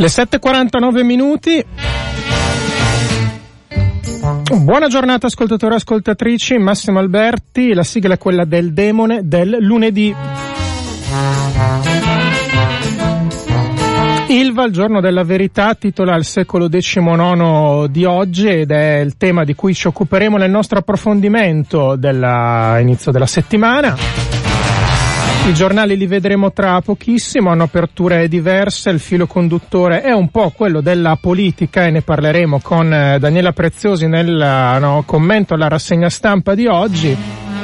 Le 7:49 minuti. Buona giornata ascoltatori e ascoltatrici, Massimo Alberti, la sigla è quella del demone del lunedì. Ilva, il giorno della verità, titola il secolo XIX di oggi ed è il tema di cui ci occuperemo nel nostro approfondimento dell'inizio della settimana. I giornali li vedremo tra pochissimo, hanno aperture diverse, il filo conduttore è un po' quello della politica e ne parleremo con Daniela Preziosi nel commento alla rassegna stampa di oggi.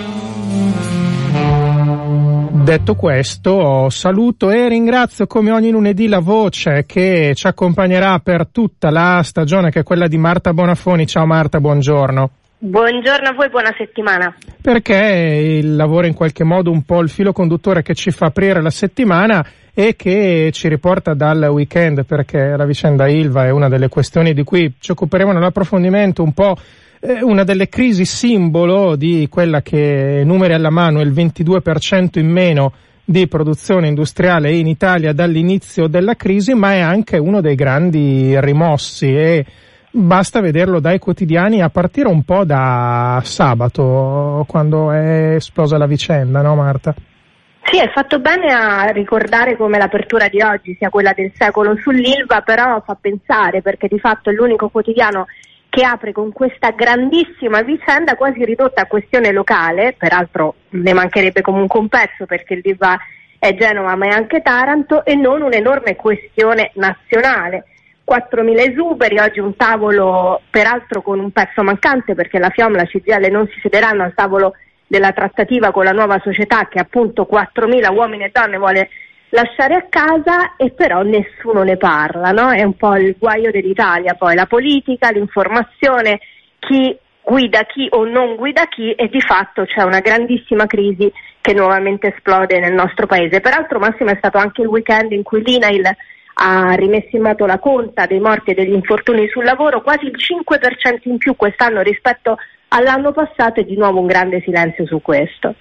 Detto questo, saluto e ringrazio come ogni lunedì la voce che ci accompagnerà per tutta la stagione, che è quella di Marta Bonafoni. Ciao Marta, buongiorno. Buongiorno a voi, buona settimana. Perché il lavoro in qualche modo un po' il filo conduttore che ci fa aprire la settimana e che ci riporta dal weekend, perché la vicenda Ilva è una delle questioni di cui ci occuperemo nell'approfondimento, un po' una delle crisi simbolo di quella che, numeri alla mano, è il 22% in meno di produzione industriale in Italia dall'inizio della crisi, ma è anche uno dei grandi rimossi e basta vederlo dai quotidiani a partire un po' da sabato, quando è esplosa la vicenda, no Marta? Sì, hai fatto bene a ricordare come l'apertura di oggi sia quella del secolo sull'Ilva, però fa pensare, perché di fatto è l'unico quotidiano che apre con questa grandissima vicenda quasi ridotta a questione locale, peraltro ne mancherebbe comunque un pezzo perché l'Ilva è Genova ma è anche Taranto, e non un'enorme questione nazionale. 4.000 esuberi, oggi un tavolo peraltro con un pezzo mancante perché la FIOM e la CGIL non si siederanno al tavolo della trattativa con la nuova società che appunto 4.000 uomini e donne vuole lasciare a casa, e però nessuno ne parla, no? È un po' il guaio dell'Italia, poi la politica, l'informazione, chi guida chi o non guida chi, e di fatto c'è una grandissima crisi che nuovamente esplode nel nostro paese. Peraltro Massimo, è stato anche il weekend in cui l'INAIL ha rimesso in moto la conta dei morti e degli infortuni sul lavoro, quasi il 5% in più quest'anno rispetto all'anno passato, e di nuovo un grande silenzio su questo.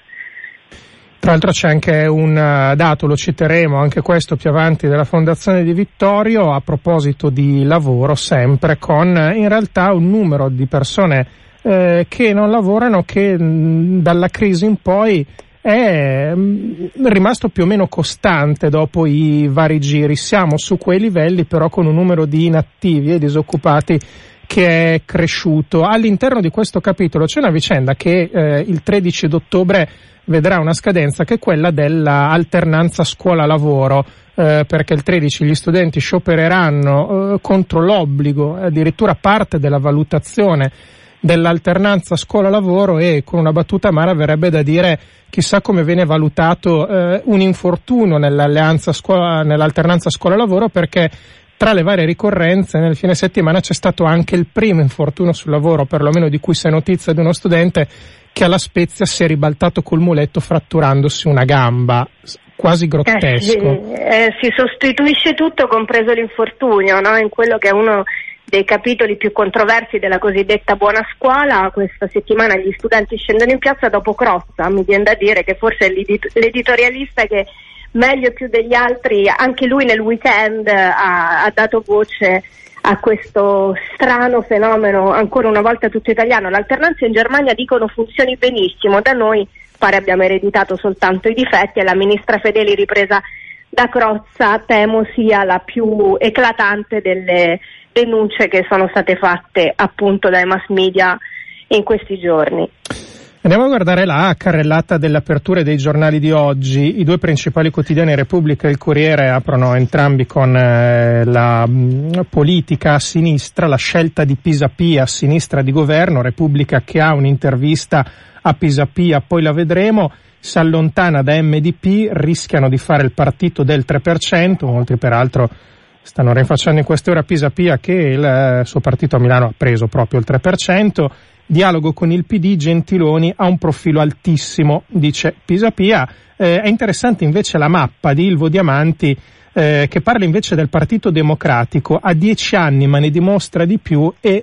Tra l'altro c'è anche un dato, lo citeremo anche questo più avanti, della Fondazione Di Vittorio a proposito di lavoro, sempre con in realtà un numero di persone che non lavorano che dalla crisi in poi è rimasto più o meno costante dopo i vari giri. Siamo su quei livelli però con un numero di inattivi e disoccupati che è cresciuto. All'interno di questo capitolo c'è una vicenda che il 13 d'ottobre vedrà una scadenza, che è quella dell'alternanza scuola-lavoro, perché il 13 gli studenti sciopereranno contro l'obbligo, addirittura parte della valutazione dell'alternanza scuola-lavoro, e con una battuta amara verrebbe da dire chissà come viene valutato un infortunio nell'alternanza scuola-lavoro, perché tra le varie ricorrenze nel fine settimana c'è stato anche il primo infortunio sul lavoro, perlomeno di cui si è notizia, di uno studente che alla Spezia si è ribaltato col muletto fratturandosi una gamba. Quasi grottesco. Si sostituisce tutto, compreso l'infortunio, no? In quello che è uno dei capitoli più controversi della cosiddetta buona scuola. Questa settimana gli studenti scendono in piazza dopo Crozza. Mi viene da dire che forse è l'editorialista che meglio e più degli altri, anche lui nel weekend ha dato voce a questo strano fenomeno, ancora una volta tutto italiano. L'alternanza in Germania dicono funzioni benissimo, da noi pare abbiamo ereditato soltanto i difetti, e la ministra Fedeli, ripresa da Crozza, temo sia la più eclatante delle denunce che sono state fatte appunto dai mass media in questi giorni. Andiamo a guardare la carrellata delle aperture dei giornali di oggi. I due principali quotidiani, Repubblica e il Corriere, aprono entrambi con la politica a sinistra, la scelta di Pisapia a sinistra di governo. Repubblica che ha un'intervista a Pisapia, poi la vedremo, si allontana da MDP, rischiano di fare il partito del 3%, molti peraltro stanno rinfacciando in queste ore a Pisapia che il suo partito a Milano ha preso proprio il 3%. Dialogo con il PD, Gentiloni ha un profilo altissimo, dice Pisapia. È interessante invece la mappa di Ilvo Diamanti che parla invece del Partito Democratico, ha 10 anni ma ne dimostra di più, e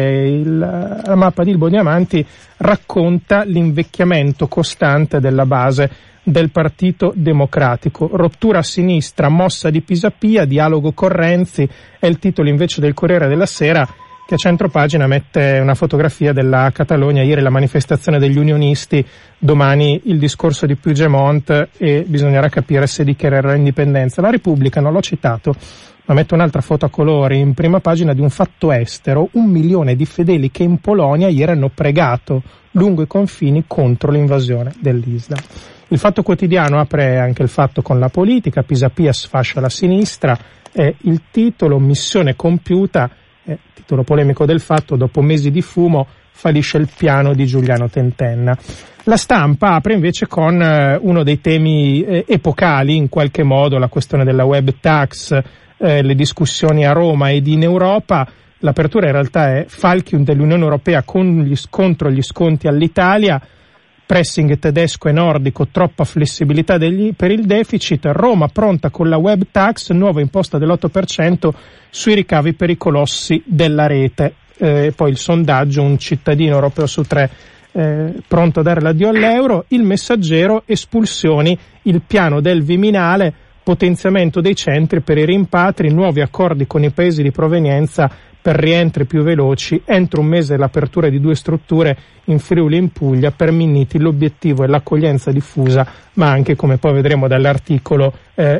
la mappa di Ilbo Diamanti racconta l'invecchiamento costante della base del Partito Democratico. Rottura a sinistra, mossa di Pisapia, dialogo con Renzi è il titolo invece del Corriere della Sera, che a centropagina mette una fotografia della Catalogna, ieri la manifestazione degli unionisti, domani il discorso di Puigdemont e bisognerà capire se dichiarerà l'indipendenza. La Repubblica, non l'ho citato, ma mette un'altra foto a colori in prima pagina di un fatto estero: 1 milione di fedeli che in Polonia ieri hanno pregato lungo i confini contro l'invasione dell'Islam. Il Fatto Quotidiano apre anche il fatto con la politica, Pisapia sfascia la sinistra, il titolo, missione compiuta, titolo polemico del Fatto, dopo mesi di fumo fallisce il piano di Giuliano Tentenna. La Stampa apre invece con uno dei temi epocali in qualche modo, la questione della web tax, le discussioni a Roma ed in Europa. L'apertura in realtà è falchi dell'Unione Europea contro gli sconti all'Italia, pressing tedesco e nordico, troppa flessibilità per il deficit, Roma pronta con la web tax, nuova imposta dell'8% sui ricavi per i colossi della rete. Poi il sondaggio, un cittadino europeo su 3 pronto a dare l'addio all'euro. Il Messaggero, espulsioni, il piano del Viminale, potenziamento dei centri per i rimpatri, nuovi accordi con i paesi di provenienza per rientri più veloci, entro un mese l'apertura di 2 strutture in Friuli e in Puglia. Per Minniti l'obiettivo è l'accoglienza diffusa, ma anche, come poi vedremo dall'articolo,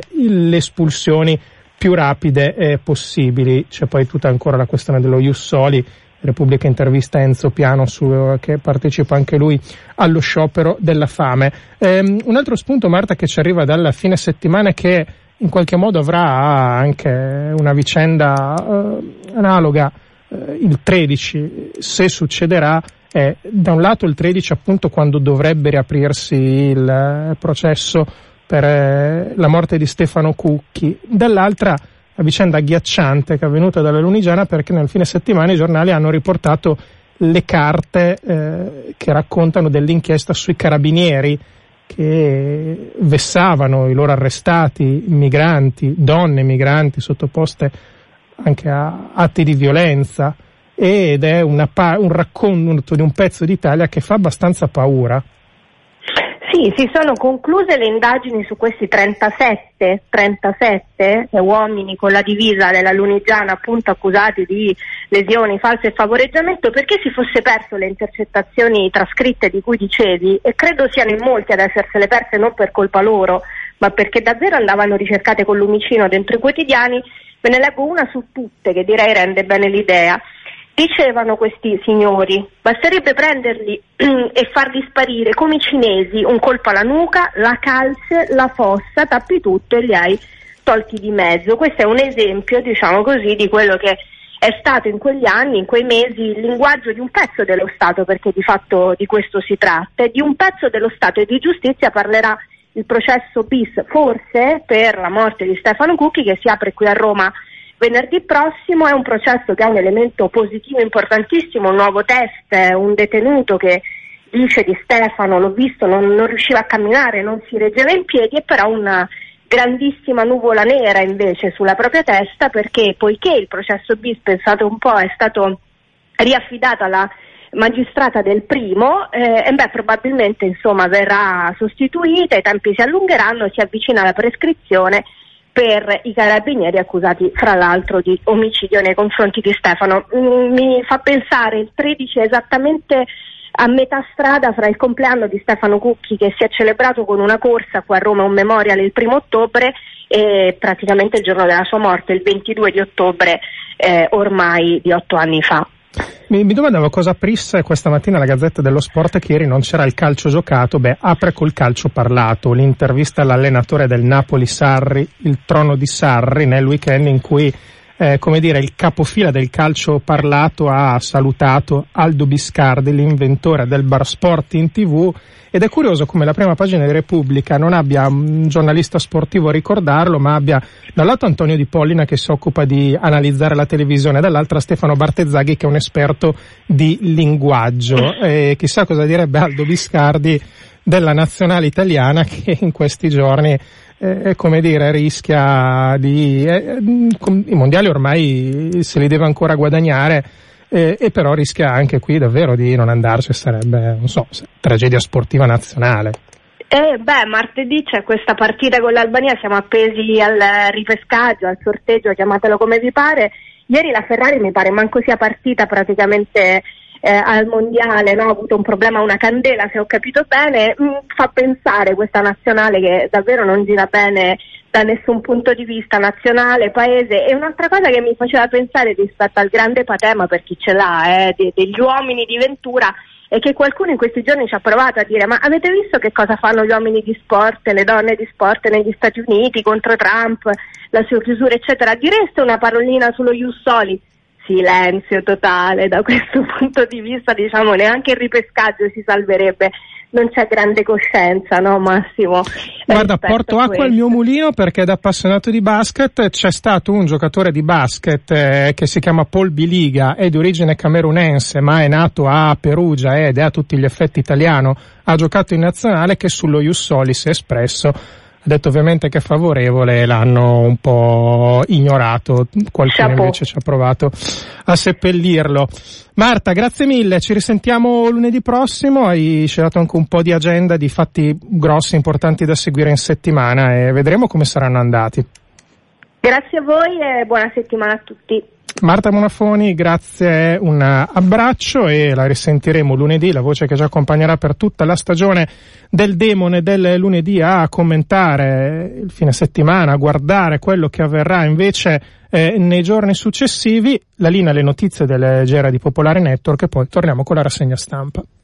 le espulsioni più rapide possibili. C'è poi tutta ancora la questione dello Ius Soli. Repubblica intervista Enzo Piano che partecipa anche lui allo sciopero della fame. Un altro spunto, Marta, che ci arriva dalla fine settimana, che in qualche modo avrà anche una vicenda analoga, il 13, se succederà, è da un lato il 13 appunto quando dovrebbe riaprirsi il processo per la morte di Stefano Cucchi, dall'altra la vicenda agghiacciante che è avvenuta dalla Lunigiana, perché nel fine settimana i giornali hanno riportato le carte che raccontano dell'inchiesta sui carabinieri che vessavano i loro arrestati migranti, donne migranti sottoposte anche a atti di violenza, ed è un racconto di un pezzo d'Italia che fa abbastanza paura. Sì, si sono concluse le indagini su questi 37 uomini con la divisa della Lunigiana, appunto accusati di lesioni, false e favoreggiamento, perché si fosse perso le intercettazioni trascritte di cui dicevi, e credo siano in molti ad essersele perse non per colpa loro, ma perché davvero andavano ricercate con lumicino dentro i quotidiani. Ve ne leggo una su tutte che direi rende bene l'idea. Dicevano questi signori, basterebbe prenderli e farli sparire come i cinesi, un colpo alla nuca, la calce, la fossa, tappi tutto e li hai tolti di mezzo. Questo è un esempio, diciamo così, di quello che è stato in quegli anni, in quei mesi, il linguaggio di un pezzo dello Stato, perché di fatto di questo si tratta, e di un pezzo dello Stato e di giustizia parlerà il processo bis, forse, per la morte di Stefano Cucchi, che si apre qui a Roma venerdì prossimo. È un processo che ha un elemento positivo importantissimo, un nuovo test, un detenuto che dice di Stefano: l'ho visto, non riusciva a camminare, non si reggeva in piedi, e però una grandissima nuvola nera invece sulla propria testa, perché poiché il processo bis, pensate un po', è stato riaffidato alla magistrata del primo, probabilmente insomma verrà sostituita, i tempi si allungheranno, si avvicina la prescrizione per i carabinieri accusati fra l'altro di omicidio nei confronti di Stefano. Mi fa pensare, il 13 è esattamente a metà strada fra il compleanno di Stefano Cucchi, che si è celebrato con una corsa qua a Roma, un memorial il 1 ottobre, e praticamente il giorno della sua morte, il 22 di ottobre, ormai di 8 anni fa. Mi domandavo cosa aprisse questa mattina la Gazzetta dello Sport, che ieri non c'era il calcio giocato. Apre col calcio parlato, l'intervista all'allenatore del Napoli Sarri, il trono di Sarri, nel weekend in cui il capofila del calcio parlato ha salutato Aldo Biscardi, l'inventore del bar sport in TV, ed è curioso come la prima pagina di Repubblica non abbia un giornalista sportivo a ricordarlo, ma abbia da un lato Antonio Di Pollina, che si occupa di analizzare la televisione, dall'altra Stefano Bartezzaghi, che è un esperto di linguaggio, e chissà cosa direbbe Aldo Biscardi della nazionale italiana, che in questi giorni come dire, rischia di i mondiali ormai se li deve ancora guadagnare, e però rischia anche qui davvero di non andarci, sarebbe, non so, tragedia sportiva nazionale. Martedì c'è questa partita con l'Albania, siamo appesi al ripescaggio, al sorteggio, chiamatelo come vi pare. Ieri la Ferrari mi pare manco sia partita praticamente al mondiale, no? Ha avuto un problema, una candela, se ho capito bene. Fa pensare questa nazionale che davvero non gira bene da nessun punto di vista, nazionale, paese. E un'altra cosa che mi faceva pensare rispetto al grande patema, per chi ce l'ha, degli uomini di Ventura, è che qualcuno in questi giorni ci ha provato a dire: ma avete visto che cosa fanno gli uomini di sport, le donne di sport negli Stati Uniti contro Trump, la sua chiusura eccetera? Direste una parolina sullo Ius Soli? Silenzio totale. Da questo punto di vista, diciamo, neanche il ripescaggio si salverebbe. Non c'è grande coscienza, no Massimo? Guarda, porto acqua al mio mulino, perché da appassionato di basket c'è stato un giocatore di basket che si chiama Paul Biliga, è di origine camerunense ma è nato a Perugia ed è a tutti gli effetti italiano, ha giocato in nazionale, che sullo Ius Soli si è espresso. Ha detto ovviamente che è favorevole, l'hanno un po' ignorato, qualcuno invece ci ha provato a seppellirlo. Marta, grazie mille, ci risentiamo lunedì prossimo, hai dato anche un po' di agenda di fatti grossi, importanti da seguire in settimana, e vedremo come saranno andati. Grazie a voi e buona settimana a tutti. Marta Monafoni, grazie, un abbraccio, e la risentiremo lunedì, la voce che ci accompagnerà per tutta la stagione del Demone del lunedì, a commentare il fine settimana, a guardare quello che avverrà invece nei giorni successivi. La linea alle notizie del GR di Popolare Network, e poi torniamo con la rassegna stampa.